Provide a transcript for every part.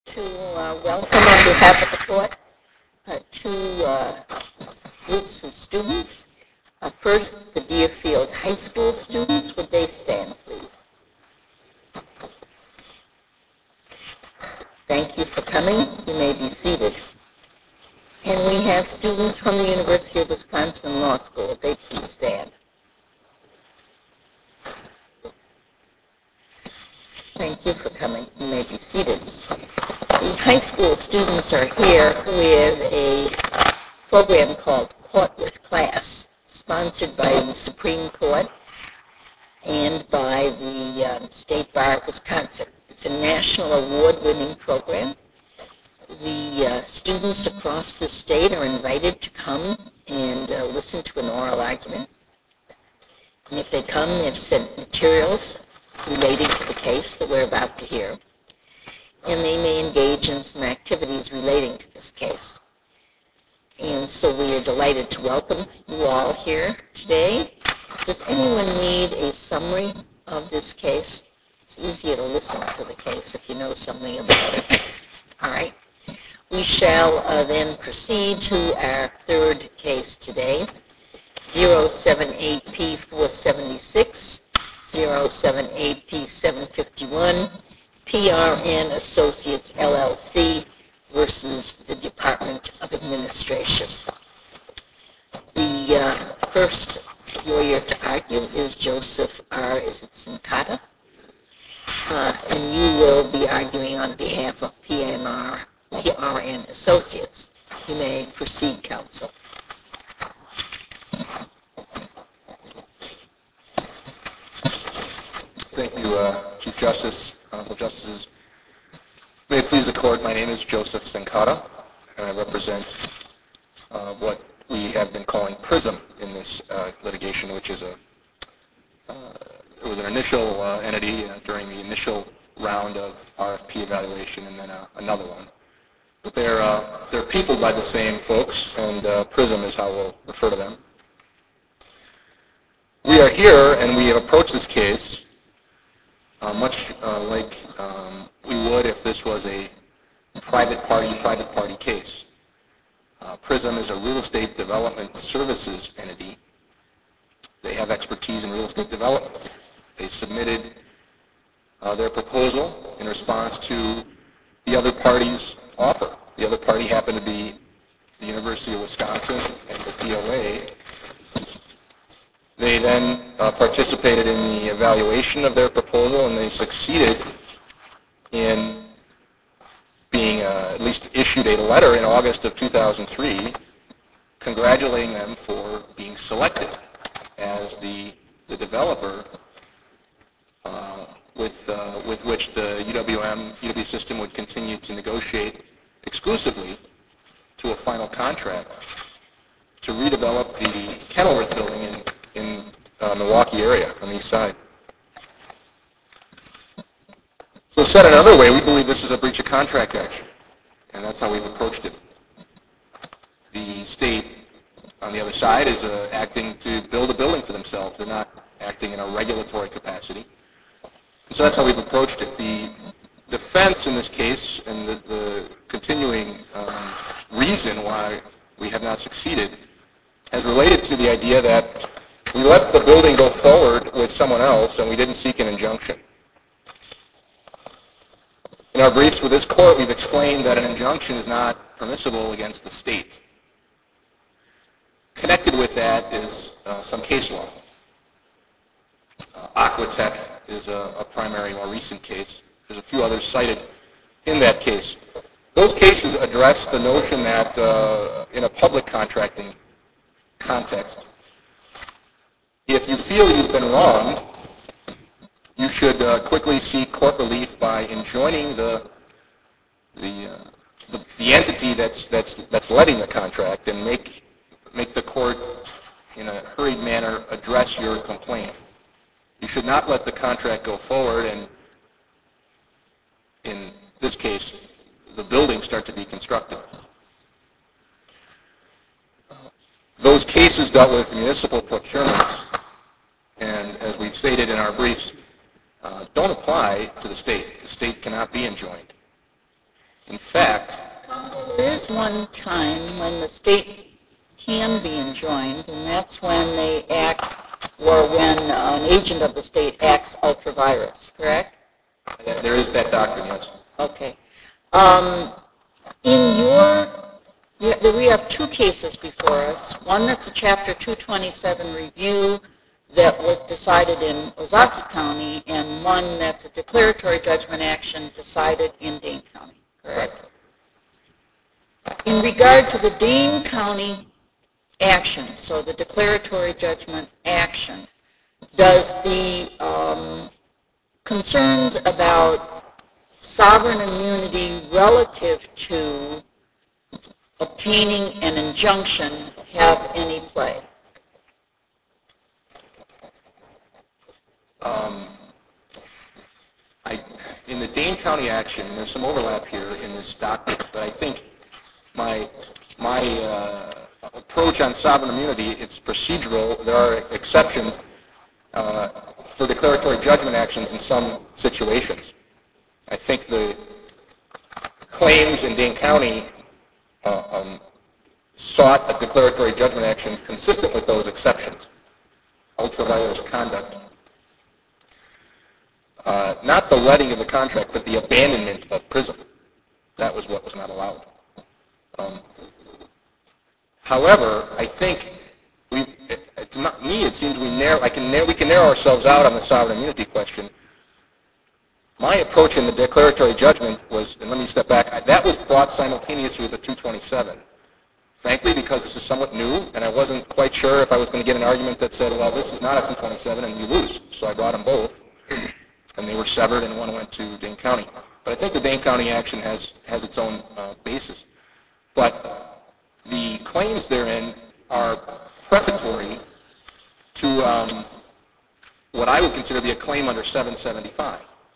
to welcome on behalf of the court two groups of students. First, the Deerfield High School students. Would they stand, please? Thank you for coming. You may be seated. And we have students from the University of Wisconsin Law School. Would they please stand? Thank you for coming. You may be seated. The high school students are here with a program called Court with Class, sponsored by the Supreme Court and by the State Bar of Wisconsin. It's a national award-winning program. The students across the state are invited to come and listen to an oral argument. And if they come, they've sent materials relating to the case that we're about to hear. And they may engage in some activities relating to this case. And so we are delighted to welcome you all here today. Does anyone need a summary of this case? It's easier to listen to the case if you know something about it. All right. We shall then proceed to our third case today, 078P476, 078P751, PRN Associates LLC versus the Department of Administration. The first lawyer to argue is Joseph R. Sincata, and you will be arguing on behalf of PRN Associates. You may proceed, counsel. Thank you, Chief Justice, Honorable Justices. May it please the Court, my name is Joseph Sincata, and I represent what we have been calling PRISM in this litigation, which is it was an initial entity during the initial round of RFP evaluation, and then another one. But they're peopled by the same folks, and PRISM is how we'll refer to them. We are here, and we have approached this case much like we would if this was a private party case. PRISM is a real estate development services entity. They have expertise in real estate development. They submitted their proposal in response to the other party's offer. The other party happened to be the University of Wisconsin and the DOA. They then participated in the evaluation of their proposal, and they succeeded in being at least issued a letter in August of 2003 congratulating them for being selected as the developer with which the UW system would continue to negotiate exclusively to a final contract to redevelop the Kenilworth building in Milwaukee area on the east side. So said another way, we believe this is a breach of contract action, and that's how we've approached it. The state, on the other side, is acting to build a building for themselves. They're not acting in a regulatory capacity. And so that's how we've approached it. The defense in this case and the continuing reason why we have not succeeded has related to the idea that we let the building go forward with someone else and we didn't seek an injunction. In our briefs with this court, we've explained that an injunction is not permissible against the state. Connected with that is some case law. Aquatech is a primary, more recent case. There's a few others cited in that case. Those cases address the notion that in a public contracting context, if you feel you've been wronged, you should quickly seek court relief by enjoining the entity that's letting the contract and make the court in a hurried manner address your complaint. You should not let the contract go forward and, in this case, the building start to be constructed. Those cases dealt with municipal procurements, and as we've stated in our briefs, don't apply to the state. The state cannot be enjoined. In fact, there is one time when the state can be enjoined, and that's when they act, or when an agent of the state acts ultra vires, correct? there is that doctrine, yes. Okay. We have two cases before us. One that's a Chapter 227 review that was decided in Ozaukee County, and one that's a declaratory judgment action decided in Dane County, correct? In regard to the Dane County action, so the declaratory judgment action, does the concerns about sovereign immunity relative to obtaining an injunction have any play? In the Dane County action, there's some overlap here in this document, but I think my approach on sovereign immunity, it's procedural. There are exceptions for declaratory judgment actions in some situations. I think the claims in Dane County sought a declaratory judgment action consistent with those exceptions. Ultra vires conduct. Not the letting of the contract, but the abandonment of PRISM. That was what was not allowed. However, I think to me it seems we can narrow ourselves out on the sovereign immunity question. My approach in the declaratory judgment was, and let me step back, that was brought simultaneously with the 227. Frankly, because this is somewhat new, and I wasn't quite sure if I was going to get an argument that said, well, this is not a 227 and you lose. So I brought them both, and they were severed, and one went to Dane County. But I think the Dane County action has its own basis. But the claims therein are prefatory to what I would consider to be a claim under 775.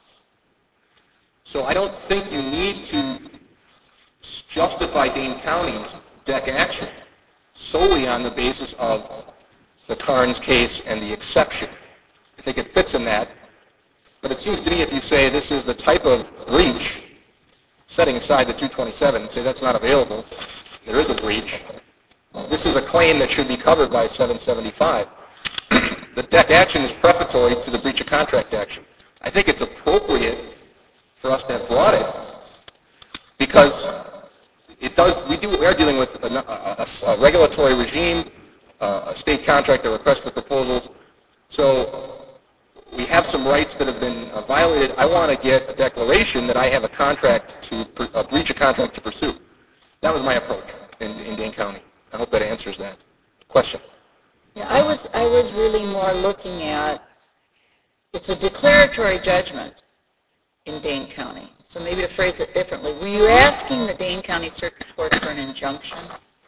So I don't think you need to justify Dane County's DEC action solely on the basis of the Carnes case and the exception. I think it fits in that. But it seems to me if you say this is the type of breach, setting aside the 227 and say that's not available, there is a breach, this is a claim that should be covered by 775. The DEC action is prefatory to the breach of contract action. I think it's appropriate for us to have brought it because we are dealing with a regulatory regime, a state contract, a request for proposals. So we have some rights that have been violated. I want to get a declaration that I have a breach of contract to pursue. That was my approach in Dane County. I hope that answers that question. Yeah, I was really more looking at, it's a declaratory judgment in Dane County. So maybe to phrase it differently, were you asking the Dane County Circuit Court for an injunction?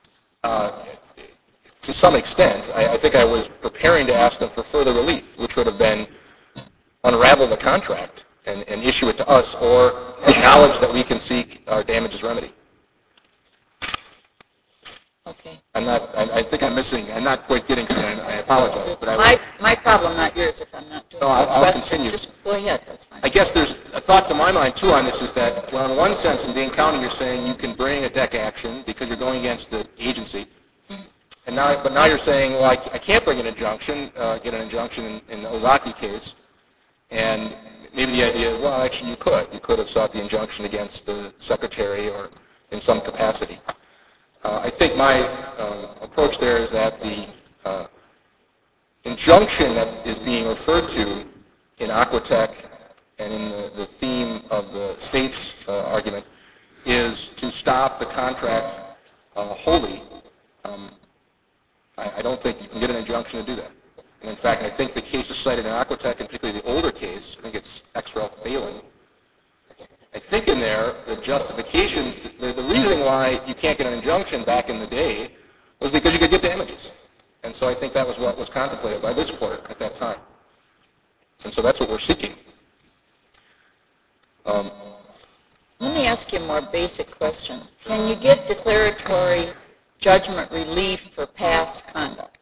To some extent. I think I was preparing to ask them for further relief, which would have been unravel the contract and issue it to us or acknowledge that we can seek our damages remedy. Okay. I think I'm not quite getting to that. I apologize. It's my problem, not yours, if I'm not doing No, I'll continue. Just go ahead, that's fine. I guess there's a thought to my mind, too, on this is that, well, in one sense, in Dane County, you're saying you can bring a DEC action because you're going against the agency. But now you're saying, well, I can't bring an injunction, get an injunction in the Ozaukee case. And maybe the idea is, well, actually, you could. You could have sought the injunction against the secretary or in some capacity. I think my approach there is that the injunction that is being referred to in Aquatech and in the theme of the state's argument is to stop the contract wholly. I don't think you can get an injunction to do that. And in fact, I think the cases cited in Aquatech, and particularly the older case, I think it's ex Ralph Balin, I think in there, the justification, the reason why you can't get an injunction back in the day was because you could get damages. And so I think that was what was contemplated by this court at that time. And so that's what we're seeking. Let me ask you a more basic question. Can you get declaratory judgment relief for past conduct?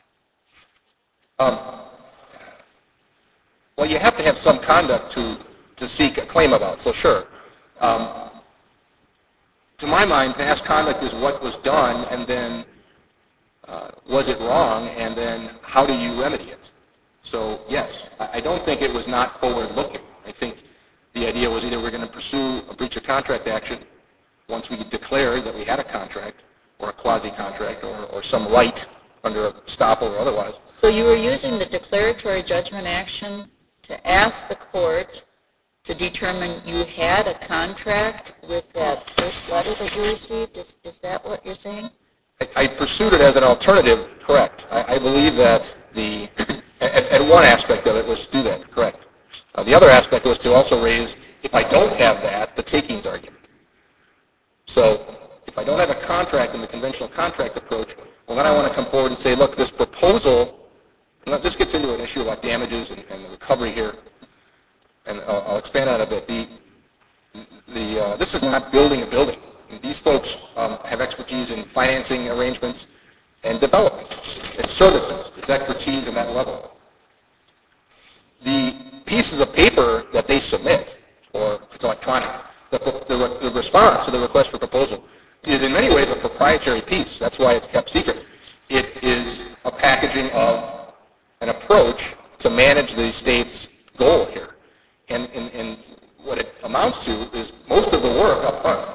Well, you have to have some conduct to seek a claim about, so sure. To my mind, past conduct is what was done, and then was it wrong, and then how do you remedy it? So yes, I don't think it was not forward-looking. I think the idea was either we're going to pursue a breach of contract action once we declare that we had a contract, or a quasi-contract, or some right under a estoppel or otherwise. So you were using the declaratory judgment action to ask the court to determine you had a contract with that first letter that you received? Is that what you're saying? I pursued it as an alternative, correct. I believe that and one aspect of it was to do that, correct. The other aspect was to also raise, if I don't have that, the takings argument. So if I don't have a contract in the conventional contract approach, well, then I want to come forward and say, look, this proposal, and this gets into an issue about damages and the recovery here, and I'll expand on it a bit. This is not building a building. These folks have expertise in financing arrangements and development. It's services. It's expertise in that level. The pieces of paper that they submit, or if it's electronic, the response to the request for proposal is in many ways a proprietary piece. That's why it's kept secret. It is a packaging of an approach to manage the state's goal here. And what it amounts to is most of the work up front.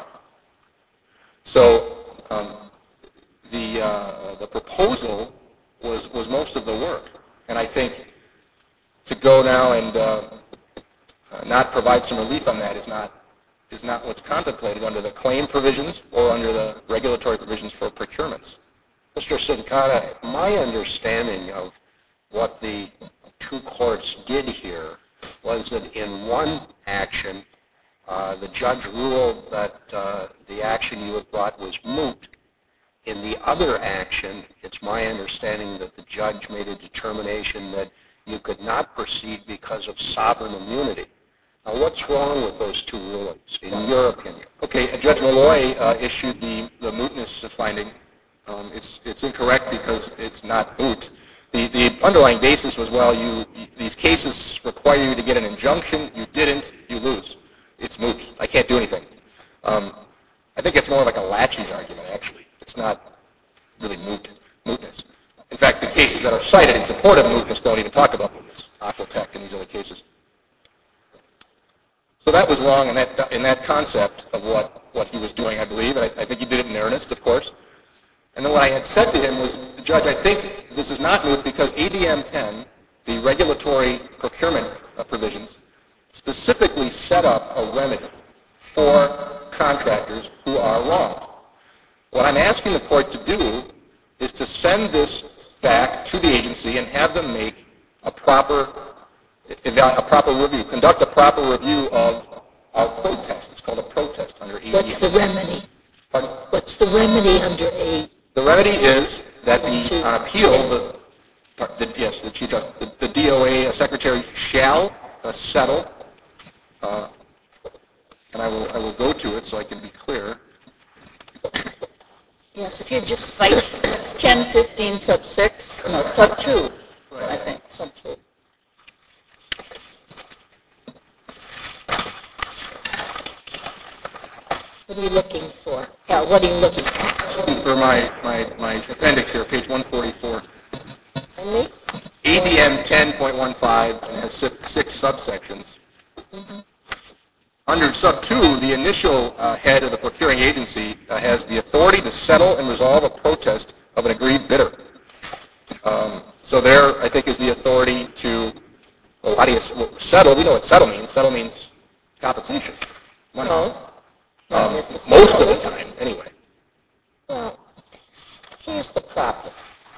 So the proposal was most of the work. And I think to go now and not provide some relief on that is not what's contemplated under the claim provisions or under the regulatory provisions for procurements. Mr. Sincata, my understanding of what the two courts did here was that in one action, the judge ruled that the action you had brought was moot. In the other action, it's my understanding that the judge made a determination that you could not proceed because of sovereign immunity. Now, what's wrong with those two rulings, in your opinion? Okay, Judge Malloy issued the mootness finding. It's incorrect because it's not moot. The underlying basis was, well, these cases require you to get an injunction. You didn't. You lose. It's moot. I can't do anything. I think it's more like a laches argument, actually. It's not really mootness. In fact, the cases that are cited in support of mootness don't even talk about mootness, Aquatech and these other cases. So that was wrong in that concept of what he was doing, I believe. And I think he did it in earnest, of course. And then what I had said to him was, Judge, I think this is not moot because ADM 10, the regulatory procurement provisions, specifically set up a remedy for contractors who are wrong. What I'm asking the court to do is to send this back to the agency and have them make a proper review, conduct a proper review of our protest. It's called a protest under ADM. What's the remedy? Pardon? What's the remedy under A? The remedy is that on appeal, the Chief Justice, the DOA Secretary shall settle, and I will go to it so I can be clear. Yes, if you just cite, it's 1015 sub 6, no, sub 2, I think, sub 2. What are you looking for? Yeah, what are you looking for? Looking for my appendix here, page 144. And me? ADM 10.15 has 6 subsections. Mm-hmm. Under sub 2, the initial head of the procuring agency has the authority to settle and resolve a protest of an aggrieved bidder. So there, I think, is the authority to, well, how do you settle? We know what settle means. Settle means compensation. Money. No. Most of the time, anyway. Well, here's the problem.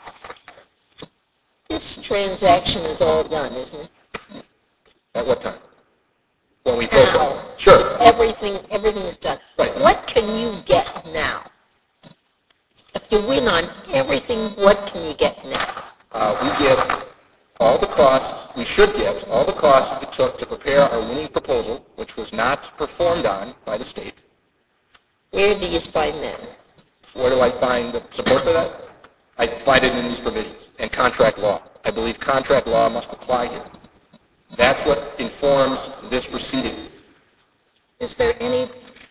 This transaction is all done, isn't it? At what time? When we protest. Sure. Everything is done. Right. What can you get now? If you win on everything, what can you get now? We get all the costs, we should get all the costs it took to prepare our winning proposal, which was not performed on by the state. Where do you find that? Where do I find the support for that? I find it in these provisions and contract law. I believe contract law must apply here. That's what informs this proceeding. Is there any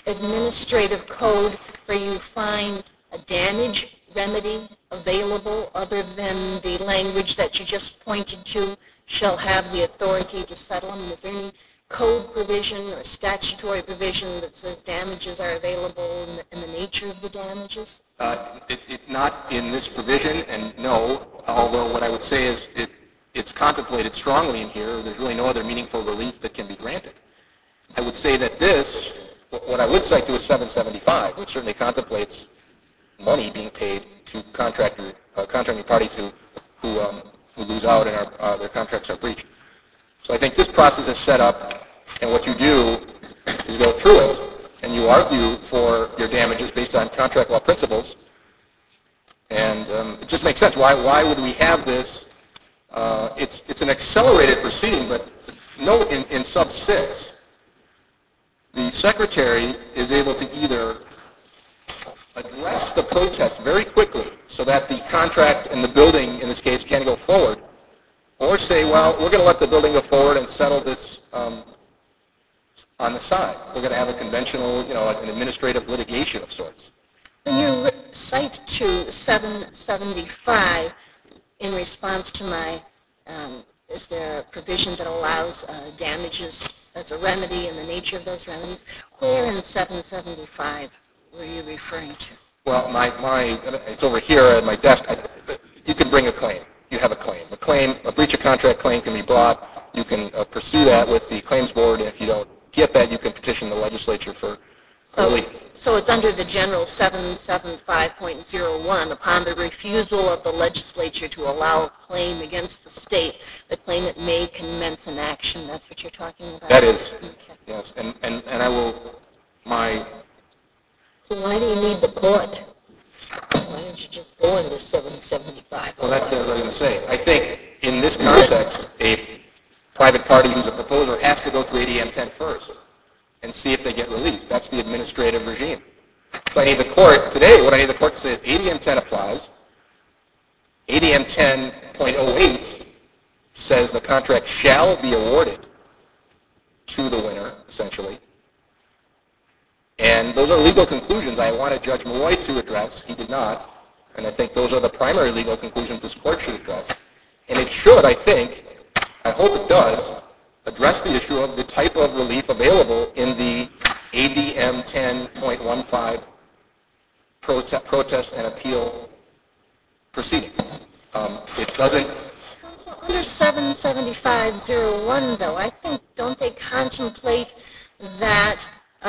administrative code where you find a damage remedy available other than the language that you just pointed to shall have the authority to settle them? Is there any code provision or statutory provision that says damages are available and the nature of the damages? Not in this provision, and no, although what I would say is it's contemplated strongly in here. There's really no other meaningful relief that can be granted. I would say that what I would cite to is 775, which certainly contemplates money being paid to contracting parties who lose out and their contracts are breached. So I think this process is set up, and what you do is go through it, and you argue for your damages based on contract law principles, and it just makes sense. Why would we have this? It's an accelerated proceeding, but note in sub 6, the secretary is able to either address the protest very quickly so that the contract and the building, in this case, can go forward, or say, well, we're going to let the building go forward and settle this on the side. We're going to have a conventional, an administrative litigation of sorts. When you cite to 775 in response to my, is there a provision that allows damages as a remedy and the nature of those remedies? Where in 775 were you referring to? Well, it's over here at my desk. You can bring a claim. You have a claim. A breach of contract claim can be brought. You can pursue that with the claims board, and if you don't get that, you can petition the legislature for relief. So it's under the general 775.01. Upon the refusal of the legislature to allow a claim against the state, the claimant may commence an action. That's what you're talking about? That is, okay. Yes. And I will, So why do you need the court? Why don't you just go into 775? Well, that's what I was going to say. I think in this context, a private party who's a proposer has to go through ADM 10 first and see if they get relief. That's the administrative regime. So I need the court, today, what I need the court to say is ADM 10 applies. ADM 10.08 says the contract shall be awarded to the winner, essentially. And those are legal conclusions I wanted Judge Malloy to address. He did not. And I think those are the primary legal conclusions this court should address. And it should, I think, I hope it does, address the issue of the type of relief available in the ADM 10.15 protest and appeal proceeding. It doesn't... So under 775.01, though, I think, don't they contemplate that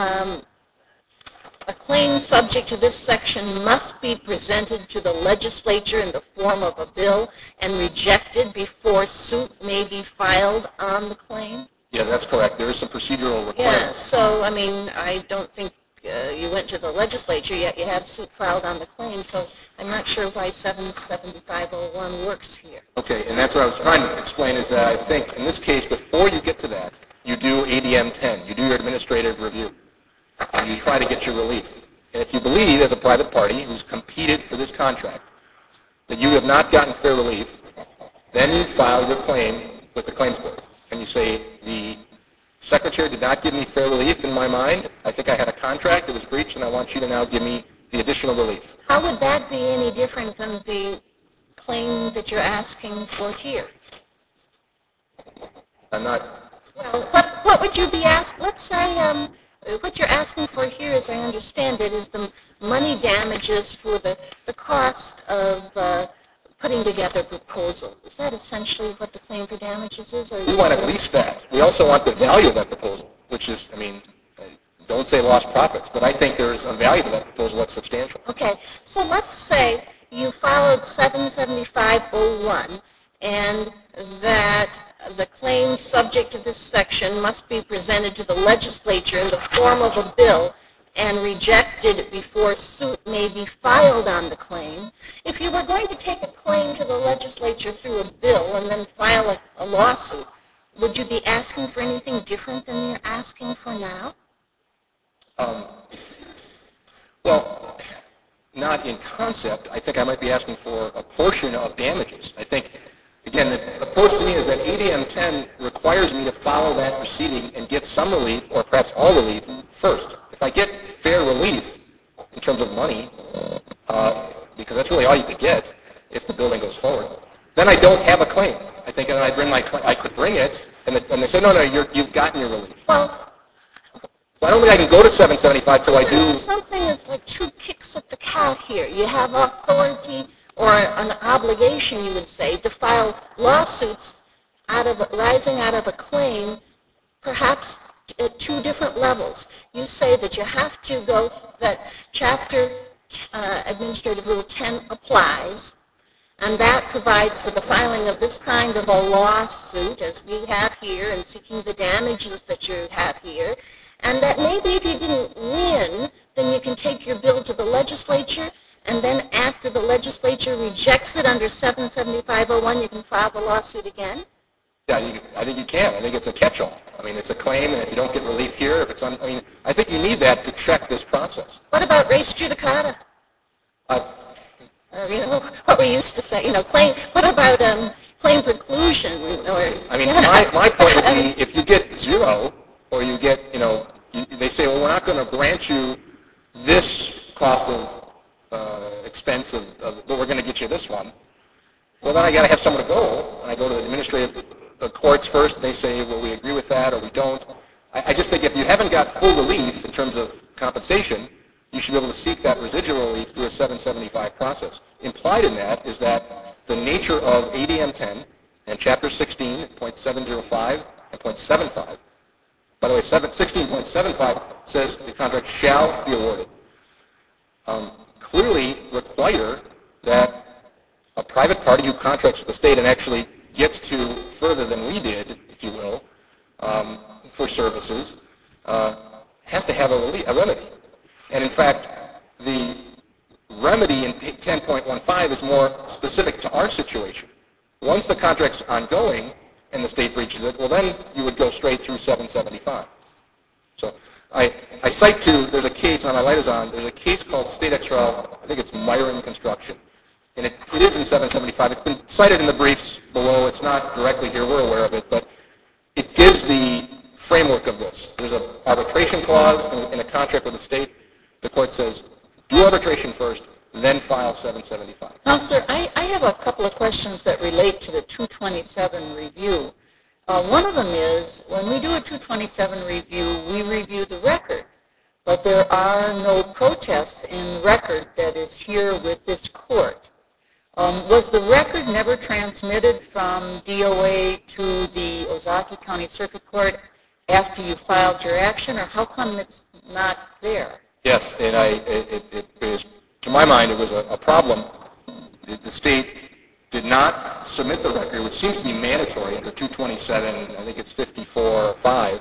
a claim subject to this section must be presented to the legislature in the form of a bill and rejected before suit may be filed on the claim? Yeah, that's correct. There is some procedural requirements. Yeah, so, I mean, I don't think you went to the legislature, yet you have suit filed on the claim, so I'm not sure why 775.01 works here. Okay, and that's what I was trying to explain is that I think in this case, before you get to that, you do ADM 10. You do your administrative review. And you try to get your relief. And if you believe, as a private party who's competed for this contract, that you have not gotten fair relief, then you file your claim with the claims board. And you say, the secretary did not give me fair relief in my mind. I think I had a contract that was breached, and I want you to now give me the additional relief. How would that be any different than the claim that you're asking for here? I'm not... Well, what would you be asking? Let's say what you're asking for here, as I understand it, is the money damages for the cost of putting together a proposal. Is that essentially what the claim for damages is? Or We want at least that. We also want the value of that proposal, which is, I mean, don't say lost profits, but I think there is a value to that proposal that's substantial. Okay, so let's say you followed 775.01 and that the claim subject to this section must be presented to the legislature in the form of a bill and rejected before suit may be filed on the claim. If you were going to take a claim to the legislature through a bill and then file a lawsuit, would you be asking for anything different than you're asking for now? Well, not in concept. I think I might be asking for a portion of damages. I think, again, the approach to me is that ADM 10 requires me to follow that proceeding and get some relief, or perhaps all relief, first. If if I get fair relief in terms of money, because that's really all you could get if the building goes forward, then I don't have a claim. I think and I bring my I could bring it, and they say, no, you've gotten your relief. Well, So I don't think I can go to 775 till I do. something is like two kicks at the cat here. You have authority or an obligation, you would say, to file lawsuits rising out of a claim, perhaps at two different levels. You say that you have to go, that Chapter Administrative Rule 10 applies, and that provides for the filing of this kind of a lawsuit, as we have here, and seeking the damages that you have here, and that maybe if you didn't win, then you can take your bill to the legislature, and then after the legislature rejects it under 77501, you can file the lawsuit again? Yeah, I think you can. I think it's a catch-all. I mean, it's a claim, and if you don't get relief here, if it's I think you need that to check this process. What about res judicata? What we used to say, claim. What about claim preclusion? I mean, my point would be, if you get zero, or you get, they say, well, we're not going to grant you this cost of expense but we're going to get you this one. Well, then I got to have somewhere to go, and I go to the administrative courts first, and they say, well, we agree with that, or we don't. I just think if you haven't got full relief in terms of compensation, you should be able to seek that residual relief through a 775 process. Implied in that is that the nature of ADM 10 and Chapter 16, .705 and .75, by the way, 16.75 says the contract shall be awarded, clearly require that a private party who contracts with the state and actually gets to further than we did, if you will, for services, has to have a remedy. And in fact, the remedy in 10.15 is more specific to our situation. Once the contract's ongoing and the state breaches it, well then you would go straight through 775. So I cite there's a case, and my light is on, there's a case called State XRL, I think it's Myron Construction. And it is in 775. It's been cited in the briefs below. It's not directly here. We're aware of it. But it gives the framework of this. There's an arbitration clause in a contract with the state. The court says, do arbitration first, then file 775. Now, sir, I have a couple of questions that relate to the 227 review. One of them is, when we do a 227 review, we review the record. But there are no protests in the record that is here with this court. Was the record never transmitted from DOA to the Ozaukee County Circuit Court after you filed your action, or how come it's not there? Yes, and it is, to my mind, it was a problem. The state did not submit the record, which seems to be mandatory under 227, I think it's 54-5.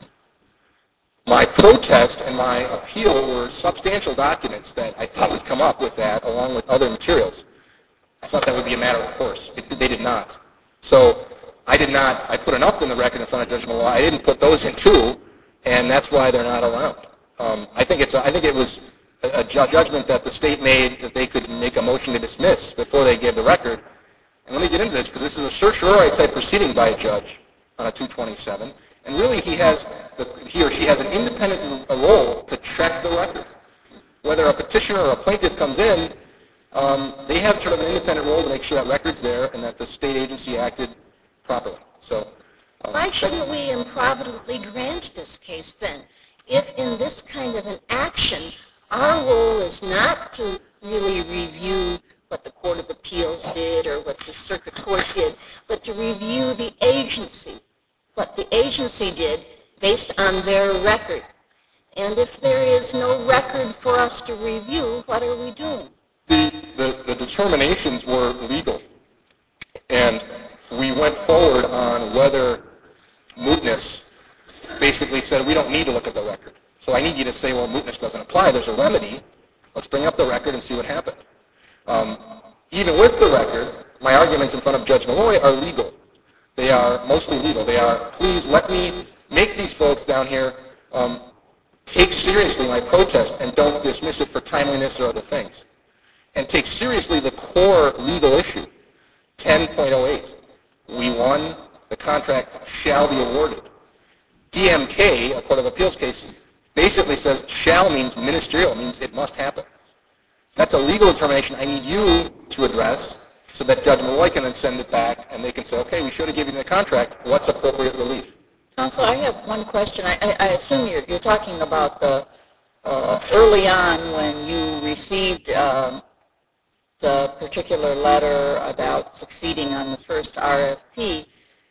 My protest and my appeal were substantial documents that I thought would come up with that, along with other materials. I thought that would be a matter of course. They did not. So I put enough in the record in front of Judge Malloy. I didn't put those in too, and that's why they're not around. I think it was a judgment that the state made that they could make a motion to dismiss before they gave the record. And let me get into this, because this is a certiorari type proceeding by a judge on a 227. And really he or she has an independent role to check the record. Whether a petitioner or a plaintiff comes in, they have sort of an independent role to make sure that record's there and that the state agency acted properly. So, why shouldn't we improvidently grant this case then? If in this kind of an action, our role is not to really review what the Court of Appeals did or what the Circuit Court did, but to review the agency, what the agency did based on their record. And if there is no record for us to review, what are we doing? The determinations were legal, and we went forward on whether mootness basically said we don't need to look at the record. So I need you to say, well, mootness doesn't apply. There's a remedy. Let's bring up the record and see what happened. Even with the record, my arguments in front of Judge Malloy are legal. They are mostly legal. They are, please let me make these folks down here take seriously my protest and don't dismiss it for timeliness or other things. And take seriously the core legal issue, 10.08. We won, the contract shall be awarded. DMK, a Court of Appeals case, basically says shall means ministerial, means it must happen. That's a legal determination I need you to address so that Judge Malloy can then send it back and they can say, okay, we should have given you the contract. What's appropriate relief? Counsel, I have one question. I assume you're talking about the early on when you received the particular letter about succeeding on the first RFP.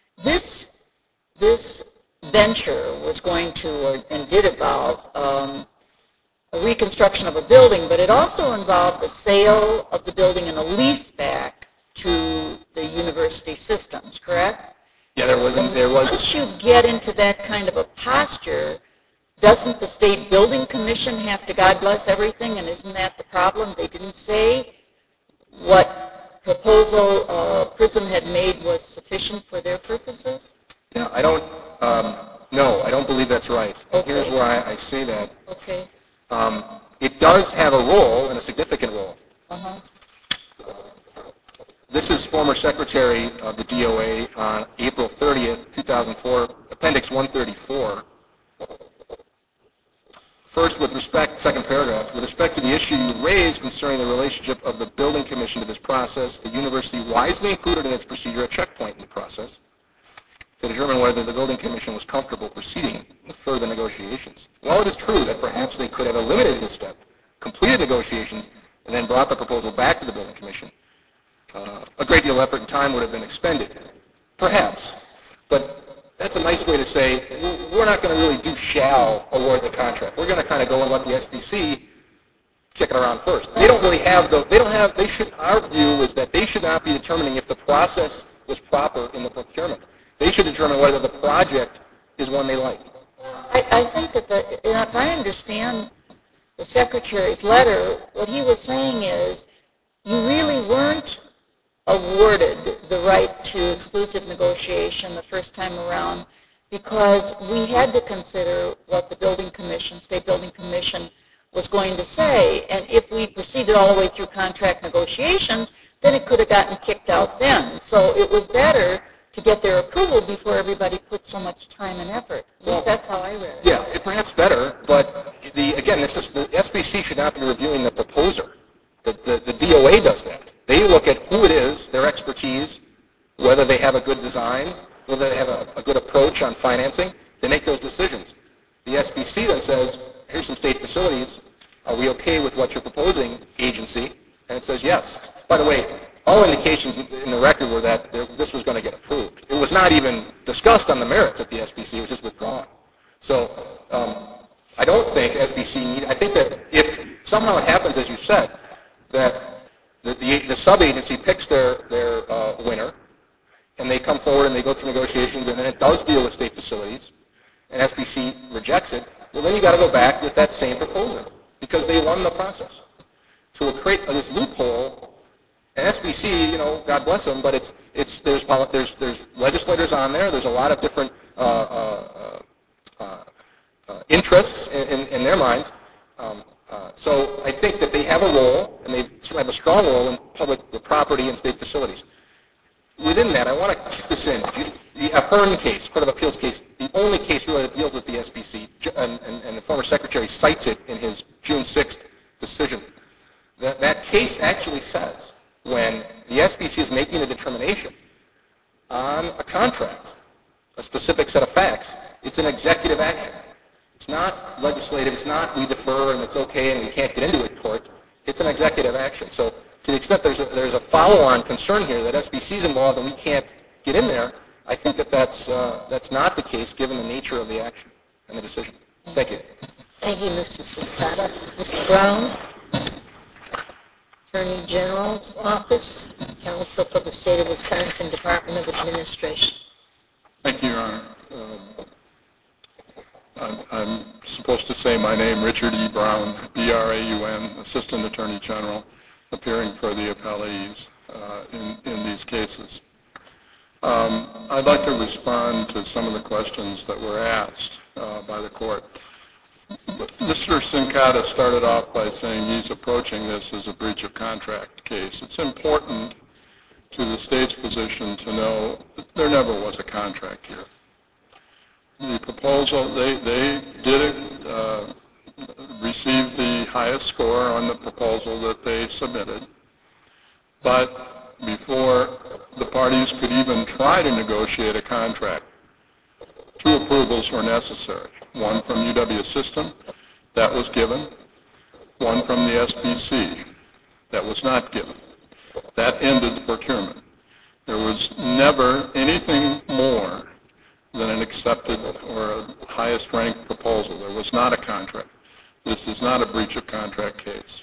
This venture was going to, and did involve a reconstruction of a building, but it also involved the sale of the building and a lease back to the university systems, correct? Yeah, there was. Once you get into that kind of a posture, doesn't the state building commission have to God bless everything, and isn't that the problem? They didn't say what proposal PRISM had made was sufficient for their purposes? Yeah, I don't. No, I don't believe that's right. Okay. Here's why I say that. Okay. It does have a role, and a significant role. Uh-huh. This is former Secretary of the DOA on April 30th, 2004, Appendix 134. First, with respect, second paragraph, with respect to the issue you raised concerning the relationship of the Building Commission to this process, the university wisely included in its procedure a checkpoint in the process to determine whether the Building Commission was comfortable proceeding with further negotiations. While it is true that perhaps they could have eliminated this step, completed negotiations, and then brought the proposal back to the Building Commission, a great deal of effort and time would have been expended. Perhaps. But that's a nice way to say, we're not going to really shall award the contract. We're going to kind of go and let the SBC kick it around first. They don't really have our view is that they should not be determining if the process was proper in the procurement. They should determine whether the project is one they like. I think that if I understand the Secretary's letter, what he was saying is you really weren't awarded the right to exclusive negotiation the first time around because we had to consider what the Building Commission, State Building Commission, was going to say. And if we proceeded all the way through contract negotiations, then it could have gotten kicked out then. So it was better to get their approval before everybody put so much time and effort. At least that's how I read it. Yeah, perhaps better, but the SBC should not be reviewing the proposer. The DOA does that. They look at who it is, their expertise, whether they have a good design, whether they have a good approach on financing. They make those decisions. The SBC then says, here's some state facilities. Are we okay with what you're proposing, agency? And it says yes. By the way, all indications in the record were that this was going to get approved. It was not even discussed on the merits at the SBC. It was just withdrawn. So I don't think SBC I think that if somehow it happens, as you said, that the sub-agency picks their winner, and they come forward and they go through negotiations, and then it does deal with state facilities, and SBC rejects it, well, then you got to go back with that same proposer because they won the process. So we'll create this loophole, and SBC, God bless them, but there's legislators on there. There's a lot of different interests in their minds. So I think that they have a role, and they have a strong role in public property and state facilities. Within that, I want to keep this in. The Ahern case, Court of Appeals case, the only case really that deals with the SBC, and the former secretary cites it in his June 6th decision. That case actually says when the SBC is making a determination on a contract, a specific set of facts, it's an executive action. It's not legislative. It's not we defer and it's okay and we can't get into it court. It's an executive action. So to the extent there's a follow-on concern here that SBC is involved and we can't get in there, I think that's not the case given the nature of the action and the decision. Thank you. Thank you, Mr. Cicada. Mr. Brown, Attorney General's Office, Counsel for the State of Wisconsin Department of Administration. Thank you, Your Honor. I'm supposed to say my name, Richard E. Brown, B-R-A-U-N, Assistant Attorney General, appearing for the appellees in these cases. I'd like to respond to some of the questions that were asked by the court. Mr. Cicada started off by saying he's approaching this as a breach of contract case. It's important to the state's position to know that there never was a contract here. The proposal, they did receive the highest score on the proposal that they submitted, but before the parties could even try to negotiate a contract, two approvals were necessary. One from UW System, that was given. One from the SBC, that was not given. That ended the procurement. There was never anything more than an accepted or a highest ranked proposal. There was not a contract. This is not a breach of contract case.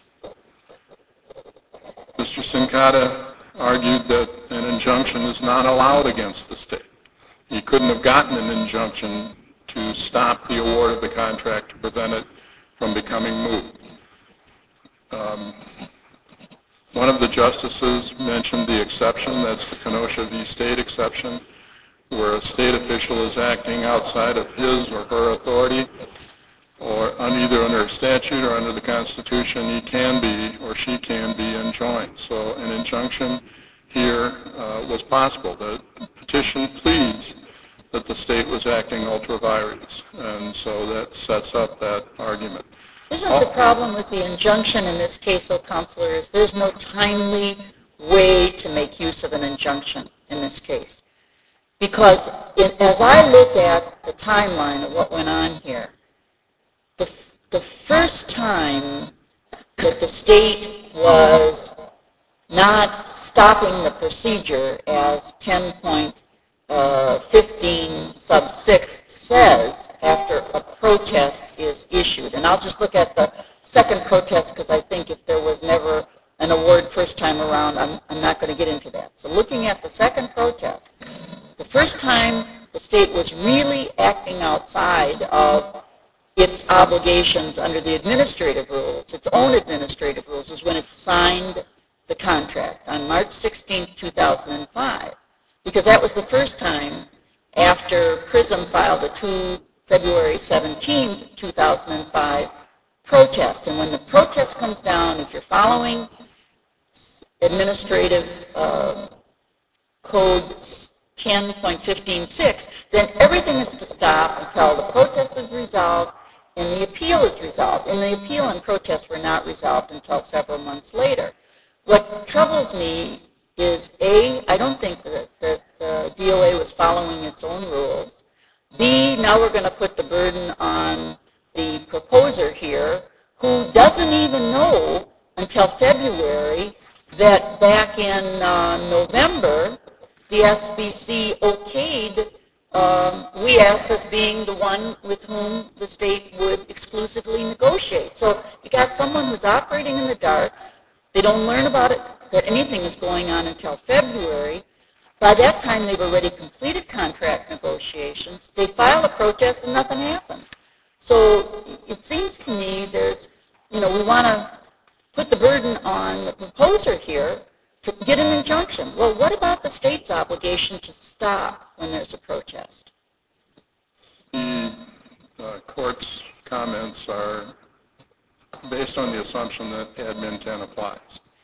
Mr. Sincata argued that an injunction is not allowed against the state. He couldn't have gotten an injunction to stop the award of the contract to prevent it from becoming moot. One of the justices mentioned the exception, that's the Kenosha v. State exception, where a state official is acting outside of his or her authority, or either under statute or under the Constitution, he can be or she can be enjoined. So an injunction here was possible. The petition pleads that the state was acting ultra vires, and so that sets up that argument. Isn't the problem with the injunction in this case, though, Counselor, is there's no timely way to make use of an injunction in this case? Because as I look at the timeline of what went on here, the first time that the state was not stopping the procedure, as 10.15 sub 6 says, after a protest is issued. And I'll just look at the second protest because I think if there was never an award first time around, I'm not going to get into that. So looking at the second protest, the first time the state was really acting outside of its obligations under the administrative rules, its own administrative rules, was when it signed the contract on March 16, 2005. Because that was the first time after PRISM filed a February 17, 2005 protest. And when the protest comes down, if you're following administrative code 10.15.6, then everything is to stop until the protest is resolved and the appeal is resolved. And the appeal and protest were not resolved until several months later. What troubles me is, A, I don't think that the DOA was following its own rules. B, now we're going to put the burden on the proposer here, who doesn't even know until February that back in November, the SBC okayed WEAS as being the one with whom the state would exclusively negotiate. So you got someone who's operating in the dark. They don't learn about it, that anything is going on until February. By that time, they've already completed contract negotiations. They file a protest and nothing happens. So it seems to me there's, we want to put the burden on the proposer here to get an injunction. Well, what about the state's obligation to stop when there's a protest? The court's comments are based on the assumption that Admin 10 applies.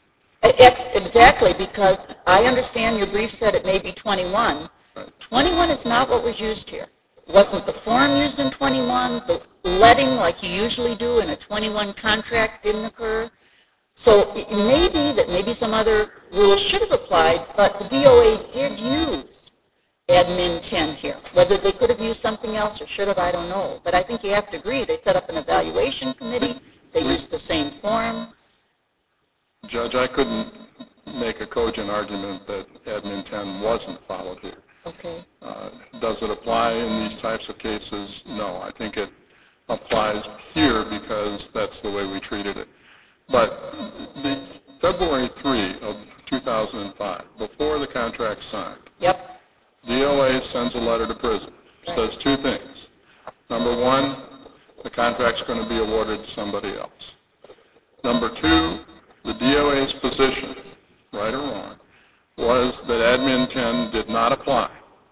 Exactly, because I understand your brief said it may be 21. Right. 21 is not what was used here. Wasn't the form used in 21? The letting, like you usually do in a 21 contract, didn't occur? So it may be that maybe some other rules should have applied, but the DOA did use Admin 10 here. Whether they could have used something else or should have, I don't know. But I think you have to agree. They set up an evaluation committee. They used the same form. Judge, I couldn't make a cogent argument that Admin 10 wasn't followed here. Okay. Does it apply in these types of cases? No. I think it applies here because that's the way we treated it. But the February 3 of 2005, before the contract's signed, yep. DOA sends a letter to PRISM. Right. Says two things. Number one, the contract's going to be awarded to somebody else. Number two, the DOA's position, right or wrong, was that Admin 10 did not apply,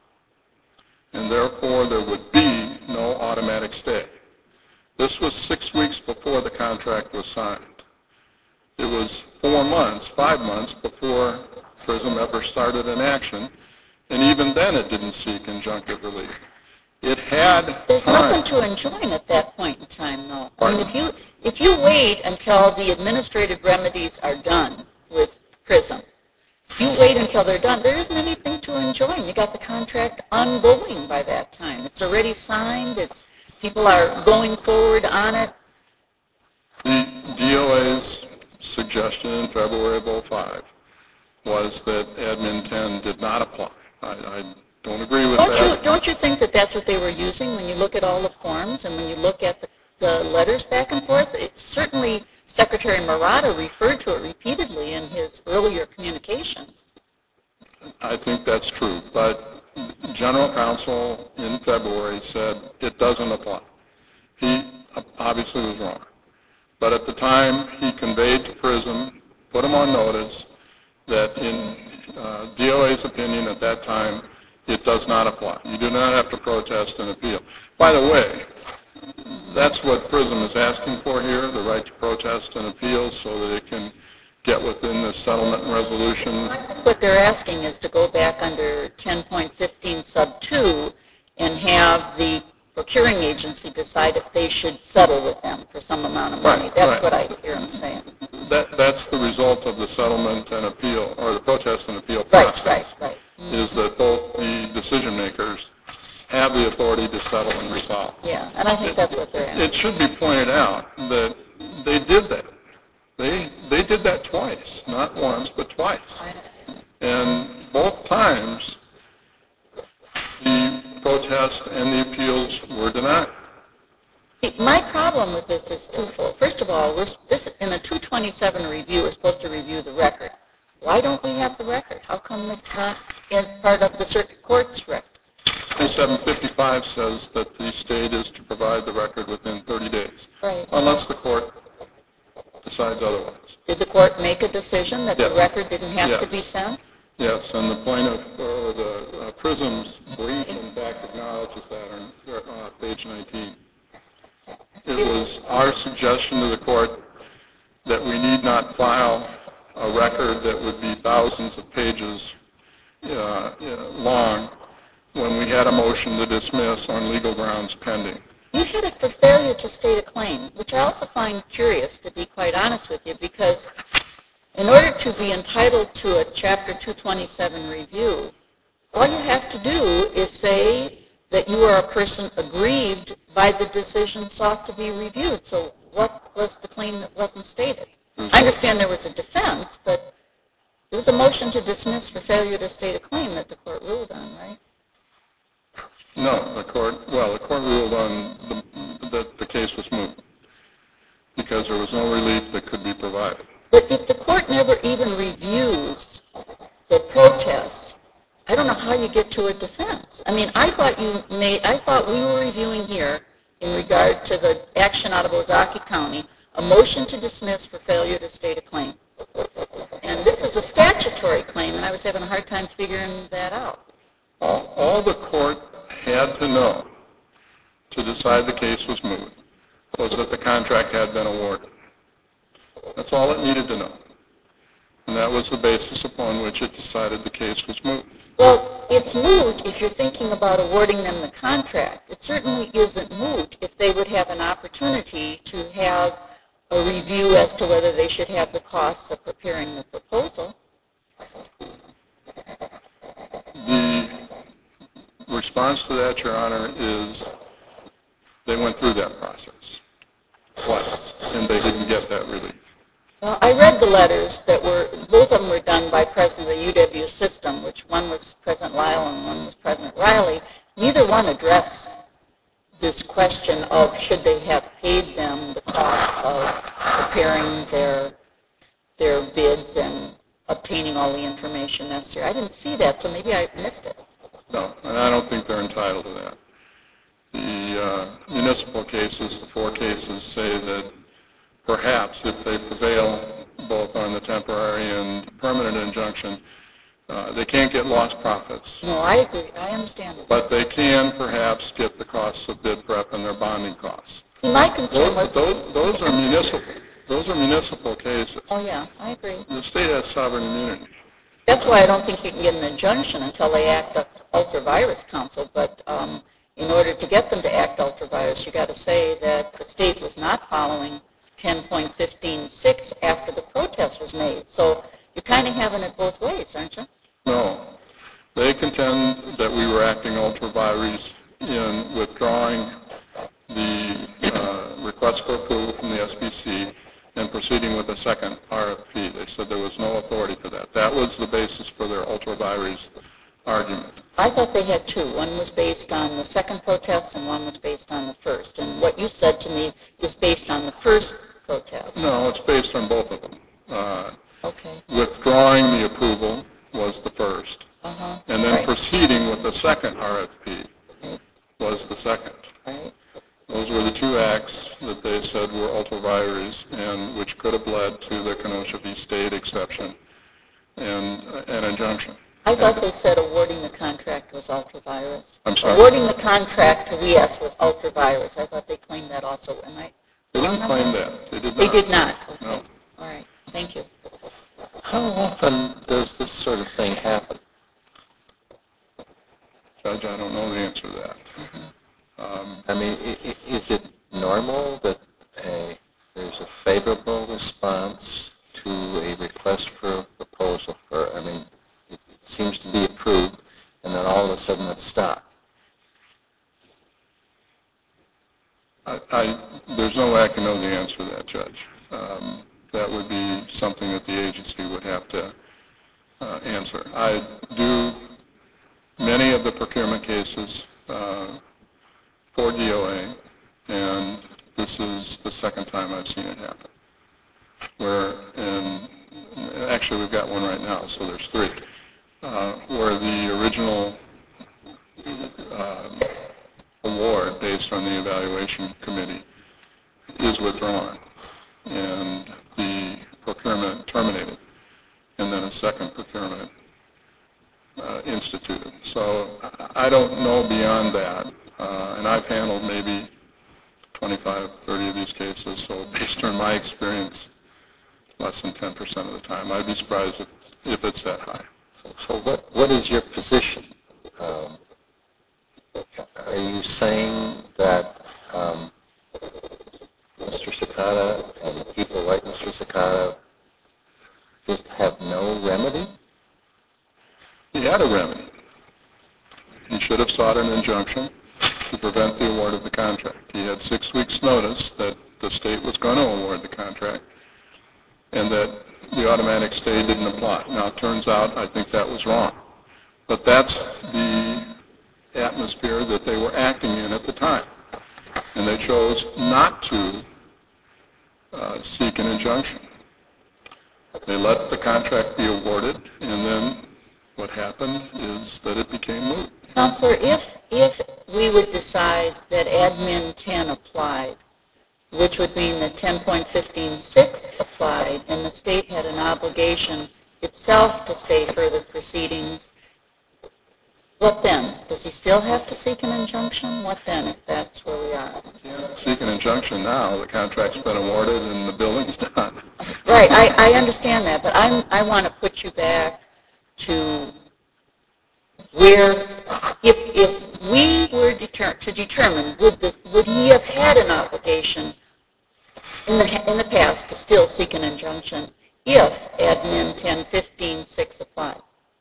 and therefore there would be no automatic stay. This was 6 weeks before the contract was signed. It was 4 months, 5 months before PRISM ever started an action, and even then it didn't seek injunctive relief. It had There's time. nothing to enjoin at that point in time, though. I mean, if you wait until the administrative remedies are done with PRISM, if you wait until they're done, there isn't anything to enjoin. You got the contract ongoing by that time. It's already signed. People are going forward on it. The DOA's suggestion in February of '05 was that Admin 10 did not apply. I don't agree with that. Don't you think that that's what they were using when you look at all the forms and when you look at the letters back and forth? Certainly, Secretary Murata referred to it repeatedly in his earlier communications. I think that's true, but General Counsel in February said it doesn't apply. He obviously was wrong. But at the time, he conveyed to PRISM, put them on notice, that in DOA's opinion at that time, it does not apply. You do not have to protest and appeal. By the way, that's what PRISM is asking for here, the right to protest and appeal so that it can get within the settlement and resolution. I think what they're asking is to go back under 10.15 sub 2 and have the procuring agency decide if they should settle with them for some amount of money. That's what I hear them saying. That's the result of the settlement and appeal, or the protest and appeal process, Right. is that both the decision makers have the authority to settle and resolve. Yeah, and I think that's what they're asking. It should be pointed out that they did that. They did that twice, not once, but twice. And both times, the protest and the appeals were denied. See, my problem with this is twofold. First of all, in the 227 review, we're supposed to review the record. Why don't we have the record? How come it's not in part of the circuit court's record? 755 says that the state is to provide the record within 30 days, Right. unless the court decides otherwise. Did the court make a decision that the record didn't have to be sent? Yes, and the plaintiff, or the PRISM's brief, in fact, acknowledges that on page 19. It was our suggestion to the court that we need not file a record that would be thousands of pages long when we had a motion to dismiss on legal grounds pending. You had it for failure to state a claim, which I also find curious, to be quite honest with you, because in order to be entitled to a Chapter 227 review, all you have to do is say that you are a person aggrieved by the decision sought to be reviewed. So what was the claim that wasn't stated? I understand there was a defense, but there was a motion to dismiss for failure to state a claim that the court ruled on, right? No, the court ruled on that the case was moot because there was no relief that could be provided. But if the court never even reviews the protests, I don't know how you get to a defense. I mean, I thought we were reviewing here, in regard to the action out of Ozaukee County, a motion to dismiss for failure to state a claim. And this is a statutory claim, and I was having a hard time figuring that out. All the court had to know to decide the case was moot was that the contract had been awarded. That's all it needed to know. And that was the basis upon which it decided the case was moot. Well, it's moot if you're thinking about awarding them the contract. It certainly isn't moot if they would have an opportunity to have a review as to whether they should have the costs of preparing the proposal. The response to that, Your Honor, is they went through that process twice, and they didn't get that relief. Well, I read the letters that both of them were done by President of the UW system, which one was President Lyle and one was President Riley. Neither one addressed this question of should they have paid them the costs of preparing their bids and obtaining all the information necessary. I didn't see that, so maybe I missed it. No, and I don't think they're entitled to that. The municipal cases, the 4 cases, say that perhaps if they prevail both on the temporary and permanent injunction, they can't get lost profits. No, I agree. I understand it. But they can perhaps get the costs of bid prep and their bonding costs. See, my concern was... Those are municipal. Those are municipal cases. Oh, yeah, I agree. The state has sovereign immunity. That's why I don't think you can get an injunction until they act up ultra-virus council. But in order to get them to act ultra vires, you got to say that the state was not following 10.15.6 after the protest was made. So you're kind of having it both ways, aren't you? No. They contend that we were acting ultra vires in withdrawing the request for approval from the SBC and proceeding with a second RFP. They said there was no authority for that. That was the basis for their ultra vires argument. I thought they had two. One was based on the second protest and one was based on the first. And what you said to me is based on the first protest. No, it's based on both of them. Okay. Withdrawing the approval was the first. And then Right. proceeding with the second RFP was the second. Right. Those were the two acts that they said were ultra vires and which could have led to the Kenosha v. State exception and an injunction. I thought they said awarding the contract was ultra vires. I'm sorry? Awarding the contract to WES was ultra vires. I thought they claimed that also. Am I They wrong didn't on claim that? that. They did not. They did not. Okay. No. All right. Thank you. How often does this sort of thing happen? Judge, I don't know the answer to that. I mean, is it normal that there's a favorable response to a request for a proposal for, I mean, it seems to be approved, and then all of a sudden it's stopped? There's no way I can know the answer to that, Judge. That would be something that the agency would have to answer. I do many of the procurement cases for DOA, and this is the second time I've seen it happen. Actually we've got one right now, so there's three, where the original award based on the evaluation committee is withdrawn and the procurement terminated, and then a second procurement instituted. So I don't know beyond that, and I've handled maybe 25, 30 of these cases, so based on my experience, less than 10% of the time. I'd be surprised if it's that high. So what is your position? Are you saying that Mr. Sakata and people like Mr. Sakata just have no remedy? He had a remedy. He should have sought an injunction to prevent the award of the contract. He had 6 weeks' notice that the state was going to award the contract and that the automatic stay didn't apply. Now, it turns out I think that was wrong. But that's the atmosphere that they were acting in at the time. And they chose not to seek an injunction. They let the contract be awarded, and then what happened is that it became moot. Counselor, if we would decide that Admin 10 applied, which would mean that 10.15.6 applied, and the state had an obligation itself to stay further proceedings, what then? Does he still have to seek an injunction? What then, if that's where we are? Seek an injunction now. The contract's been awarded and the building's done. Right, I understand that, but I want to put you back to where, if we were to determine, would he have had an obligation in the past to still seek an injunction if Admin 10.15.6 applied?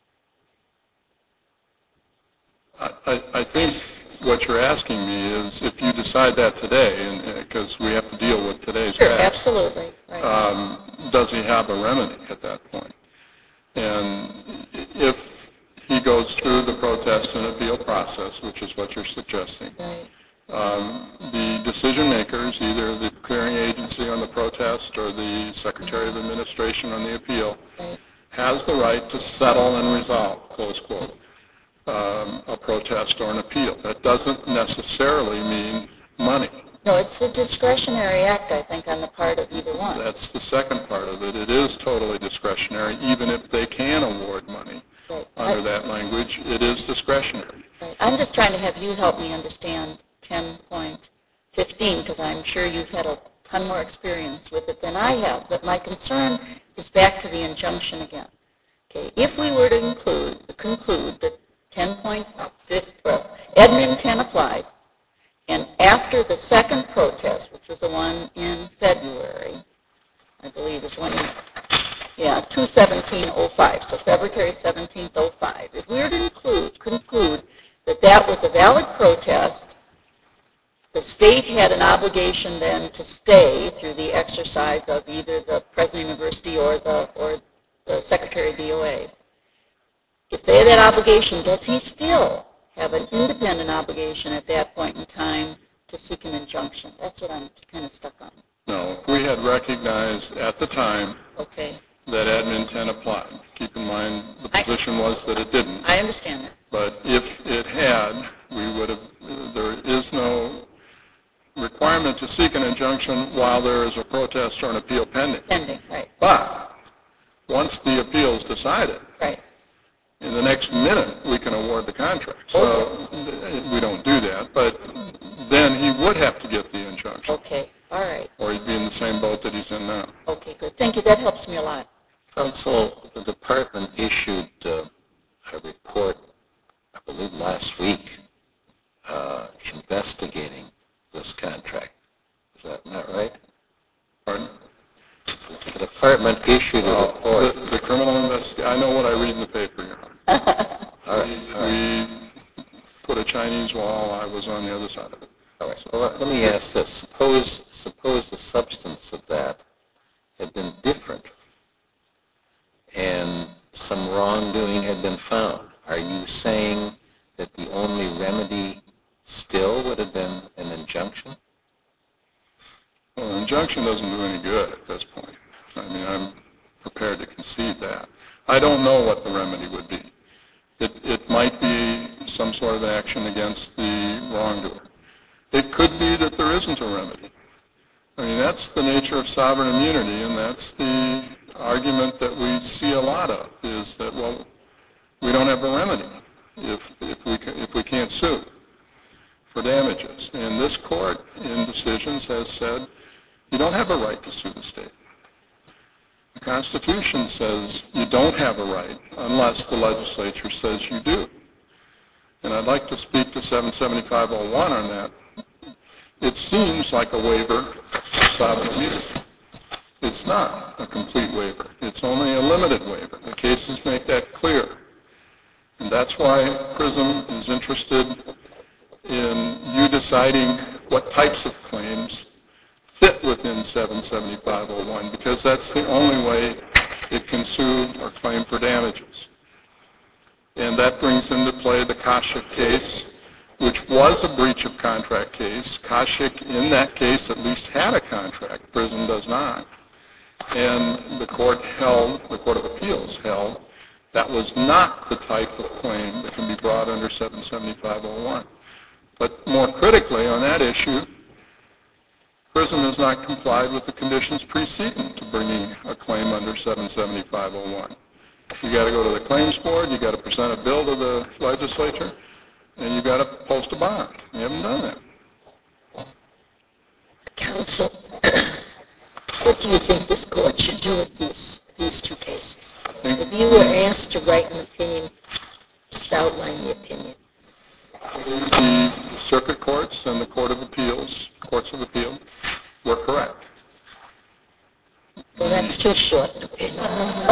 I think what you're asking me is if you decide that today, because we have to deal with today's Sure, facts, absolutely. Right. does he have a remedy at that point? And if he goes through the protest and appeal process, which is what you're suggesting, Right. the decision makers, either the clearing agency on the protest or the Secretary of Administration on the appeal, Right. has the right to settle and resolve, close quote, a protest or an appeal. That doesn't necessarily mean money. No, it's a discretionary act, I think, on the part of either one. That's the second part of it. It is totally discretionary, even if they can award money Right. under that language. It is discretionary. Right. I'm just trying to have you help me understand 10.15, because I'm sure you've had a ton more experience with it than I have. But my concern is back to the injunction again. Okay, if we were to conclude that Admin 10 applied, and after the second protest, which was the one in February, I believe is when, 2/17/05, so February 17th, 05. If we were to conclude that that was a valid protest, the state had an obligation then to stay through the exercise of either the president of the university or the secretary of DOA. If they had that obligation, does he still have an independent obligation at that point in time to seek an injunction? That's what I'm kind of stuck on. No, if we had recognized at the time Okay. that admin 10 applied. Keep in mind the position was that it didn't. I understand that. But if it had, we would have, there is no requirement to seek an injunction while there is a protest or an appeal pending. Pending, right. But once the appeal is decided, Right. in the next minute we can award the contract. So we don't do that, but then he would have to get the injunction. Okay, all right. Or he'd be in the same boat that he's in now. Okay, good. Thank you. That helps me a lot. Counsel, the department issued a report, I believe last week, investigating this contract. Is that not right? Pardon? The department issued a report. The criminal investigation, I know what I read in the paper here. We put a Chinese wall, I was on the other side of it. All right. Well, let me ask this. Suppose the substance of that had been different and some wrongdoing had been found. Are you saying that the only remedy still would have been an injunction? Well, an injunction doesn't do any good at this point. I mean, I'm prepared to concede that. I don't know what the remedy would be. It might be some sort of action against the wrongdoer. It could be that there isn't a remedy. I mean, that's the nature of sovereign immunity, and that's the argument that we see a lot of, is that, well, we don't have a remedy if we can't sue for damages. And this court, in decisions, has said you don't have a right to sue the state. The Constitution says you don't have a right unless the legislature says you do. And I'd like to speak to 77501 on that. It seems like a waiver of sovereign immunity. It's not a complete waiver. It's only a limited waiver. The cases make that clear. And that's why PRISM is interested in you deciding what types of claims fit within 77501, because that's the only way it can sue or claim for damages. And that brings into play the Koshik case, which was a breach of contract case. Koshik, in that case, at least had a contract. PRISM does not. And the Court of Appeals held, that was not the type of claim that can be brought under 77501. But more critically on that issue, PRISM has not complied with the conditions preceding to bringing a claim under 77501. You got to go to the claims board, you got to present a bill to the legislature, and you got to post a bond. You haven't done that. Counsel, what do you think this court should do with these two cases? If you were asked to write an opinion, just outline the opinion. The circuit courts and the courts of appeal were correct. Well, that's too short an opinion.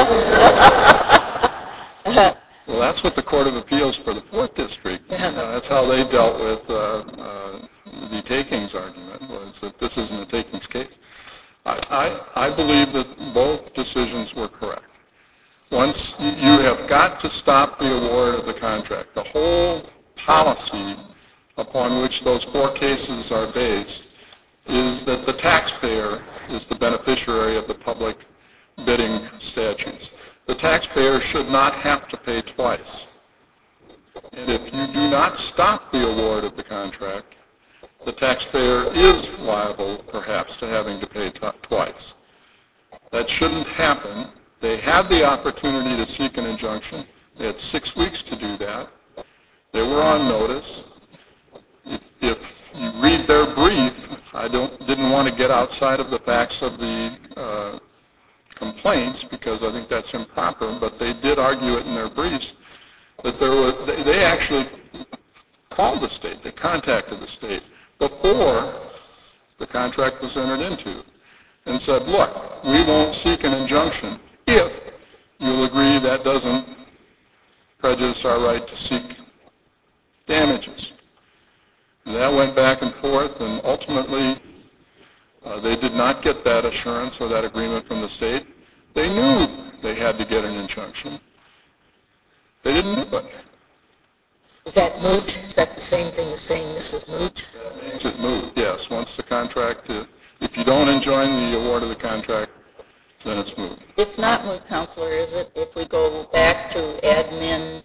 Well, that's what the Court of Appeals for the 4th District, that's how they dealt with the takings argument, was that this isn't a takings case. I believe that both decisions were correct. Once you have got to stop the award of the contract, the whole policy upon which those 4 cases are based is that the taxpayer is the beneficiary of the public bidding statutes. The taxpayer should not have to pay twice. And if you do not stop the award of the contract, the taxpayer is liable, perhaps, to having to pay twice. That shouldn't happen. They had the opportunity to seek an injunction. They had 6 weeks to do that. They were on notice. If you read their brief, I didn't want to get outside of the facts of the complaints, because I think that's improper, but they did argue it in their briefs. that there was, they actually called the state, they contacted the state before the contract was entered into and said, look, we won't seek an injunction if you'll agree that doesn't prejudice our right to seek damages. And that went back and forth, and ultimately they did not get that assurance or that agreement from the state. They knew they had to get an injunction. They didn't do it. Is that moot? Is that the same thing as saying this is moot? It's moot, yes. Once the contract, if you don't enjoin the award of the contract, then it's moot. It's not moot, Counselor, is it? If we go back to admin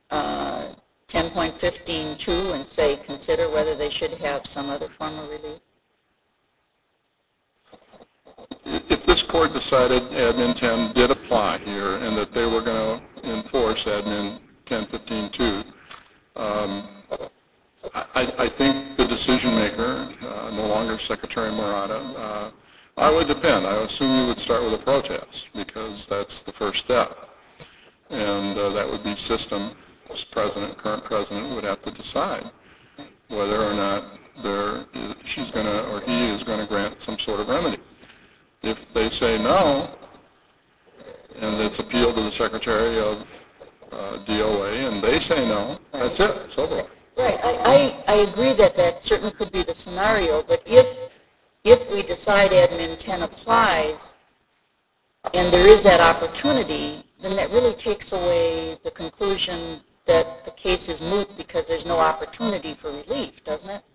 10.15.2 and say consider whether they should have some other form of relief? If this court decided admin 10 did apply here and that they were going to enforce admin 10.15.2, I think the decision maker, no longer Secretary Murata, I would depend. I assume you would start with a protest because that's the first step. And that would be system. Current president would have to decide whether or not she's going to or he is going to grant some sort of remedy. If they say no, and it's appealed to the Secretary of DOA, and they say no, that's it. It's over with. Right. I agree that that certainly could be the scenario, but if we decide admin 10 applies and there is that opportunity, then that really takes away the conclusion that the case is moot because there's no opportunity for relief, doesn't it?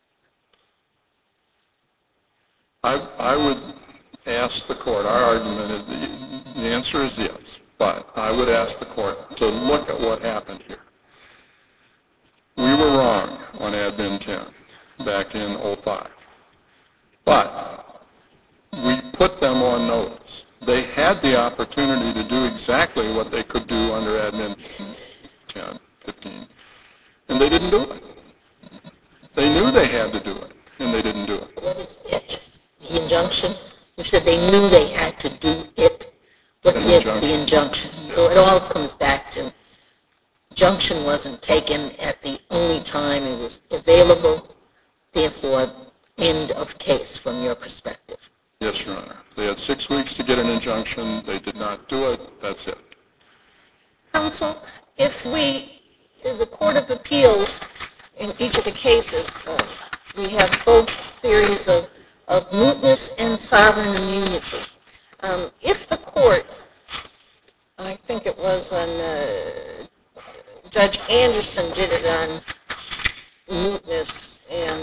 I would ask the court, our argument is the answer is yes, but I would ask the court to look at what happened here. We were wrong on admin 10 back in 05, but we put them on notice. They had the opportunity to do exactly what they could do under admin 10, 15, and they didn't do it. They knew they had to do it, and they didn't do it. What is it? The injunction? You said they knew they had to do it. What's it? The injunction. So it all comes back to injunction wasn't taken at the only time it was available, therefore end of case from your perspective. Yes, Your Honor. They had 6 weeks to get an injunction. They did not do it. That's it. Counsel, if the Court of Appeals, in each of the cases, we have both theories of mootness and sovereign immunity. If the court, I think it was on Judge Anderson did it on mootness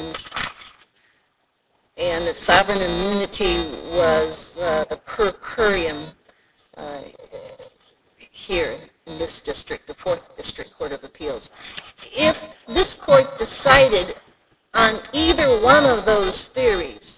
and the sovereign immunity was the per curiam here in this district, the 4th District Court of Appeals. If this court decided on either one of those theories,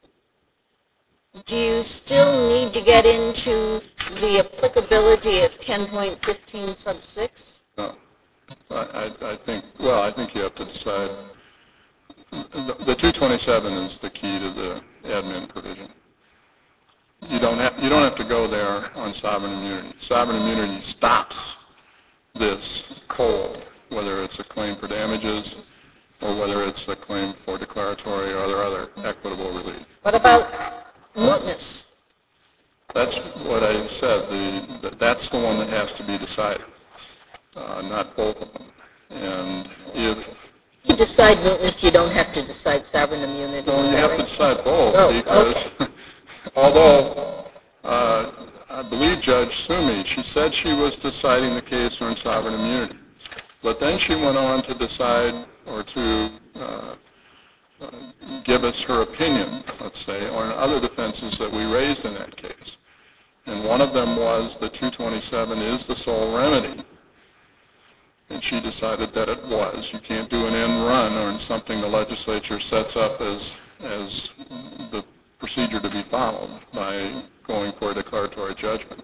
do you still need to get into the applicability of 10.15 sub 6? No. I think you have to decide. The 227 is the key to the admin provision. You don't have to go there on sovereign immunity. Sovereign immunity stops this cold, whether it's a claim for damages or whether it's a claim for declaratory or other equitable relief. What about mootness? That's what I said. That's the one that has to be decided, not both of them. And if you decide mootness, you don't have to decide sovereign immunity. well, you have to decide both because okay. although I believe Judge Sumi, she said she was deciding the case on sovereign immunity, but then she went on to decide or to give us her opinion, let's say, on other defenses that we raised in that case. And one of them was that 227 is the sole remedy. And she decided that it was. You can't do an end run on something the legislature sets up as the procedure to be followed by going for a declaratory judgment.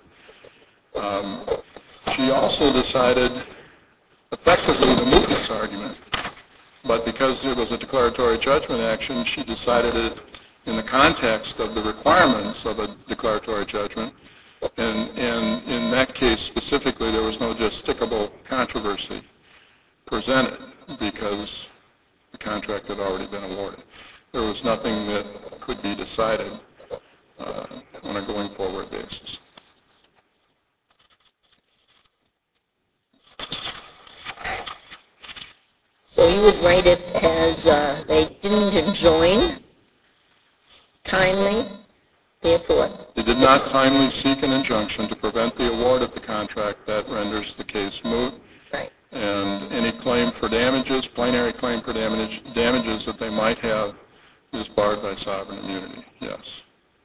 She also decided effectively the mootness argument, but because it was a declaratory judgment action, she decided it in the context of the requirements of a declaratory judgment. And in that case specifically, there was no justicable controversy presented because the contract had already been awarded. There was nothing that could be decided on a going forward basis. So you would write it as they didn't enjoin timely, therefore. They did not timely seek an injunction to prevent the award of the contract. That renders the case moot. Right. And any claim for damages, plenary claim for damages that they might have is barred by sovereign immunity, yes.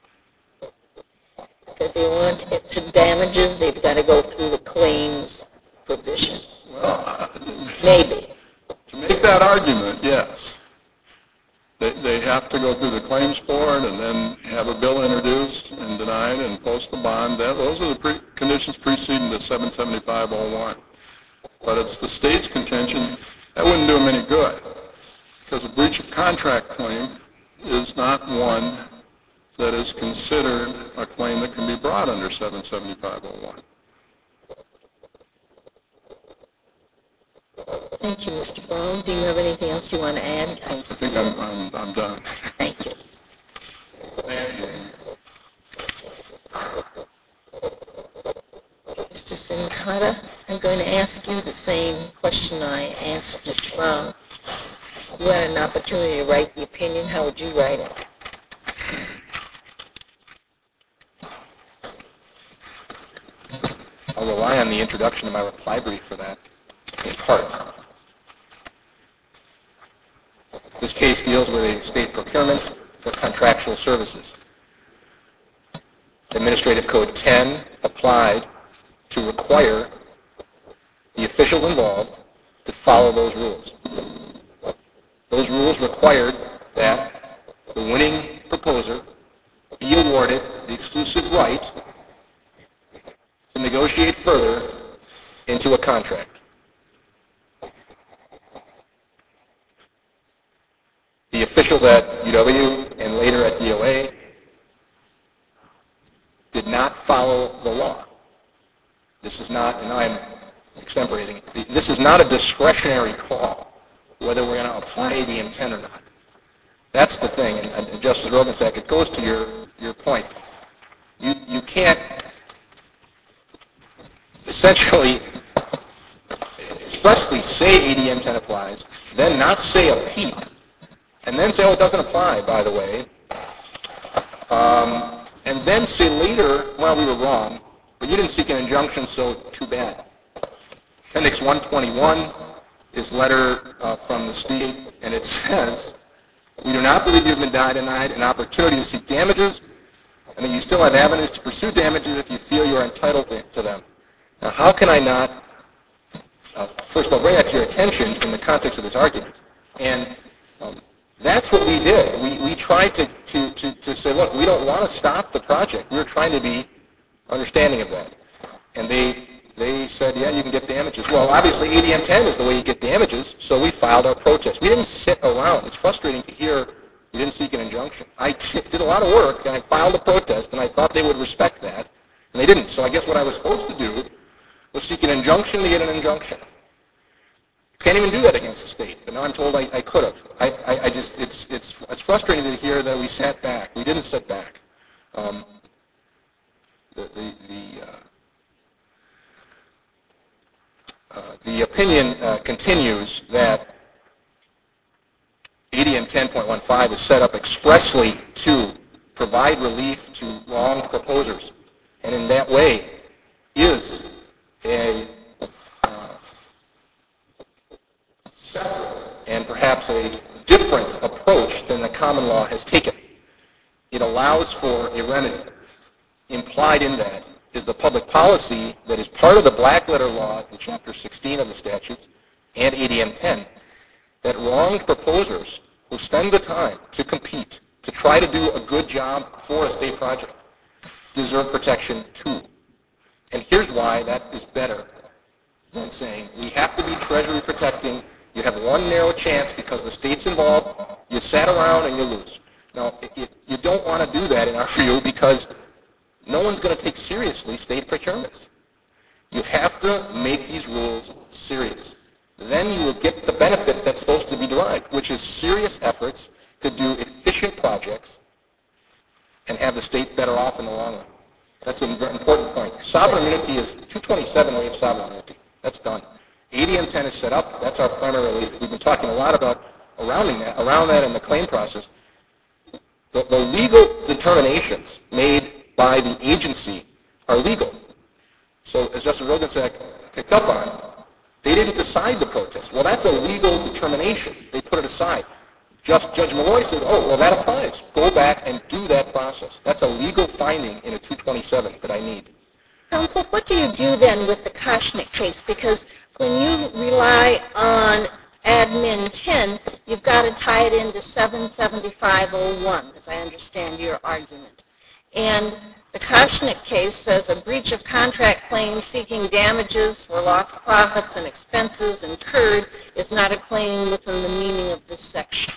If they want it to damages, they've got to go through the claims provision. Well, Maybe. to make that argument, yes. They have to go through the claims board and then have a bill introduced and denied and post the bond. Those are the conditions preceding the 77501. But it's the state's contention that wouldn't do them any good because a breach of contract claim is not one that is considered a claim that can be brought under 77501. Thank you, Mr. Brown. Do you have anything else you want to add? I think I'm done. Thank you. Thank you. Mr. Sincata, I'm going to ask you the same question I asked Mr. Brown. You had an opportunity to write the opinion. How would you write it? I'll rely on the introduction of my reply brief for that, in part. This case deals with a state procurement for contractual services. Administrative Code 10 applied to require the officials involved to follow those rules. Those rules required that the winning proposer be awarded the exclusive right to negotiate further into a contract. The officials at UW and later at DOA did not follow the law. This is not, and I'm extemporating, this is not a discretionary call whether we're going to apply ADM 10 or not. That's the thing, and Justice Rogensack, it goes to your point. You can't essentially expressly say ADM 10 applies, then not say a peep, and then say, oh, it doesn't apply, by the way, and then say later, well, we were wrong, but you didn't seek an injunction, so too bad. Appendix 121 is a letter from the state, and it says, we do not believe you have been denied an opportunity to seek damages, and that you still have avenues to pursue damages if you feel you are entitled to them. Now, how can I not, first of all, bring that to your attention in the context of this argument? And that's what we did. We tried to say, look, we don't want to stop the project. We're trying to be understanding of that. And they said, yeah, you can get damages. Well, obviously, ADM 10 is the way you get damages, so we filed our protest. We didn't sit around. It's frustrating to hear we didn't seek an injunction. I did a lot of work, and I filed a protest, and I thought they would respect that, and they didn't. So I guess what I was supposed to do was seek an injunction to get an injunction. Can't even do that against the state, but now I'm told I could have. I just, it's frustrating to hear that we sat back. We didn't sit back. The opinion continues that ADM 10.15 is set up expressly to provide relief to wronged proposers, and in that way is a separate and perhaps a different approach than the common law has taken. It allows for a remedy. Implied in that is the public policy that is part of the black letter law in Chapter 16 of the statutes and ADM 10, that wronged proposers who spend the time to compete, to try to do a good job for a state project, deserve protection too. And here's why that is better than saying we have to be treasury protecting. You have one narrow chance because the state's involved. You sat around and you lose. Now, you don't want to do that in our view because no one's going to take seriously state procurements. You have to make these rules serious. Then you will get the benefit that's supposed to be derived, which is serious efforts to do efficient projects and have the state better off in the long run. That's an important point. Sovereign immunity is 227, we have sovereign immunity. That's done. ADM 10 is set up. That's our primary relief. We've been talking a lot about around that in the claim process. The legal determinations made by the agency are legal. So as Justice Roggensack picked up on, they didn't decide the protest. Well, that's a legal determination. They put it aside. Judge Malloy says, oh, well, that applies. Go back and do that process. That's a legal finding in a 227 that I need. Counsel, what do you do then with the Koshnick case? Because when you rely on admin 10, you've got to tie it into 77501, as I understand your argument. And the Koshnick case says a breach of contract claim seeking damages for lost profits and expenses incurred is not a claim within the meaning of this section.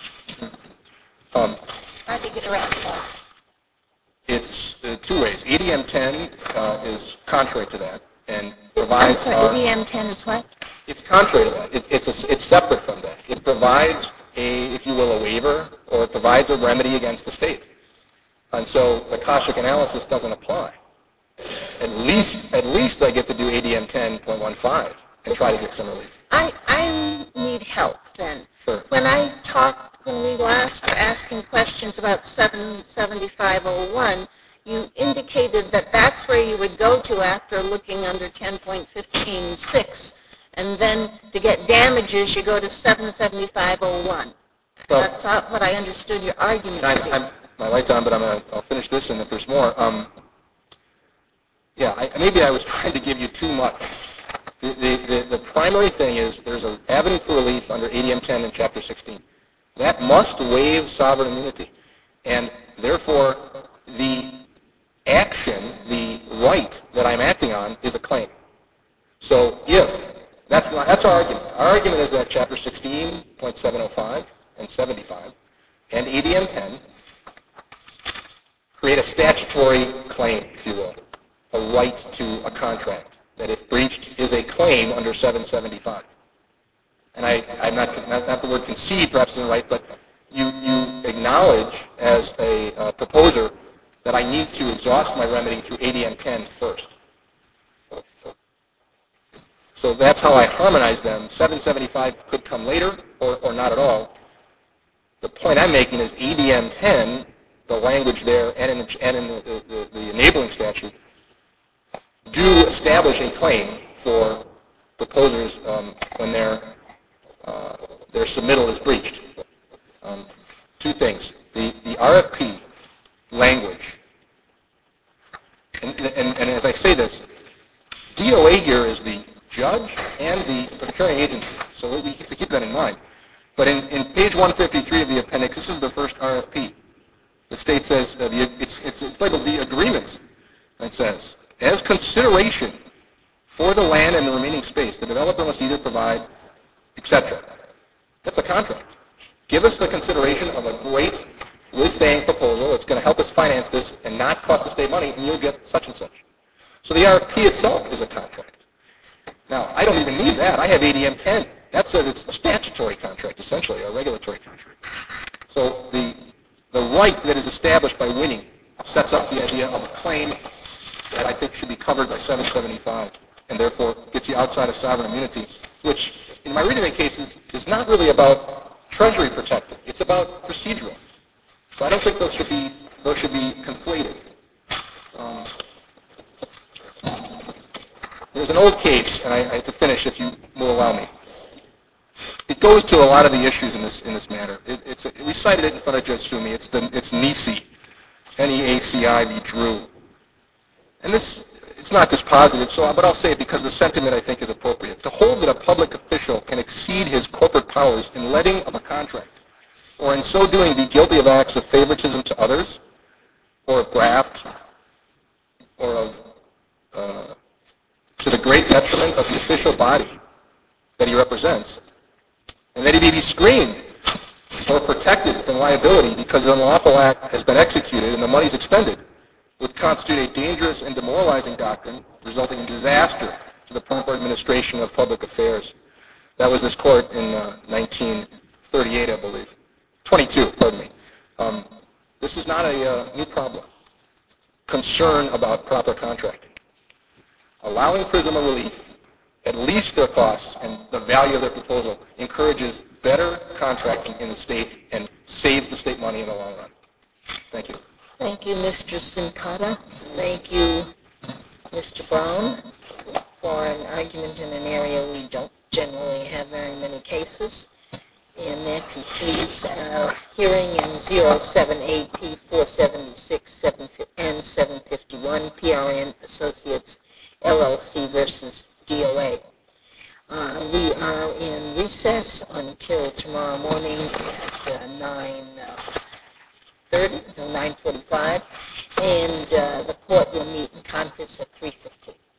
How do you get around that? It's two ways. ADM 10 is contrary to that and provides... I'm sorry, ADM 10 is what? It's contrary to that. It's separate from that. It provides if you will, a waiver, or it provides a remedy against the state. And so the Koshnick analysis doesn't apply. At least I get to do ADM 10.15 and try to get some relief. I need help then. Sure. When we last were asking questions about 77501, you indicated that that's where you would go to after looking under 10.15.6. And then to get damages, you go to 77501. That's not what I understood your argument to be. My light's on, but I'll finish this, and if there's more. Maybe I was trying to give you too much. The primary thing is there's an avenue for relief under ADM 10 in Chapter 16. That must waive sovereign immunity. And therefore, the action, the right that I'm acting on is a claim. So that's our argument. Our argument is that Chapter 16.705 and 75 and ADM 10 create a statutory claim, if you will, a right to a contract that, if breached, is a claim under 775. And I'm not the word concede perhaps isn't right, but you acknowledge as a proposer that I need to exhaust my remedy through ADM 10 first. So that's how I harmonize them. 775 could come later or not at all. The point I'm making is ADM 10, the language there, and in the enabling statute, do establish a claim for proposers when their submittal is breached. Two things. The RFP language, and as I say this, DOA here is the judge and the procuring agency, so we have to keep that in mind. But in page 153 of the appendix, this is the first RFP. The state says, it's labeled the agreement. It says, as consideration for the land and the remaining space, the developer must either provide, etc. That's a contract. Give us the consideration of a great whiz-bang proposal that's going to help us finance this and not cost the state money, and you'll get such and such. So the RFP itself is a contract. Now, I don't even need that. I have ADM 10. That says it's a statutory contract, essentially, a regulatory contract. So the right that is established by winning sets up the idea of a claim that I think should be covered by 775, and therefore gets you outside of sovereign immunity, which, in my reading of the cases, is not really about Treasury protected. It's about procedural. So I don't think those should be conflated. There's an old case, and I have to finish if you will allow me. It goes to a lot of the issues in this matter. We cited it in front of Judge Sumi. It's NEACI, N-E-A-C-I v. Drew. And it's not just positive, but I'll say it because the sentiment, I think, is appropriate. To hold that a public official can exceed his corporate powers in letting of a contract, or in so doing be guilty of acts of favoritism to others, or of graft, or of to the great detriment of the official body that he represents, and that he may be screened or protected from liability because an unlawful act has been executed and the money is expended, would constitute a dangerous and demoralizing doctrine resulting in disaster to the proper administration of public affairs. That was this court in 1938, I believe. 22, pardon me. This is not a new problem. Concern about proper contracting. Allowing prisoner relief, at least their costs and the value of their proposal, encourages better contracting in the state and saves the state money in the long run. Thank you. Thank you, Mr. Simcata. Thank you, Mr. Brown, for an argument in an area we don't generally have very many cases. And that concludes our hearing in 078P 476 and 751 PRN Associates LLC versus DOA. We are in recess until tomorrow morning at 9:45, and the court will meet in conference at 3:15.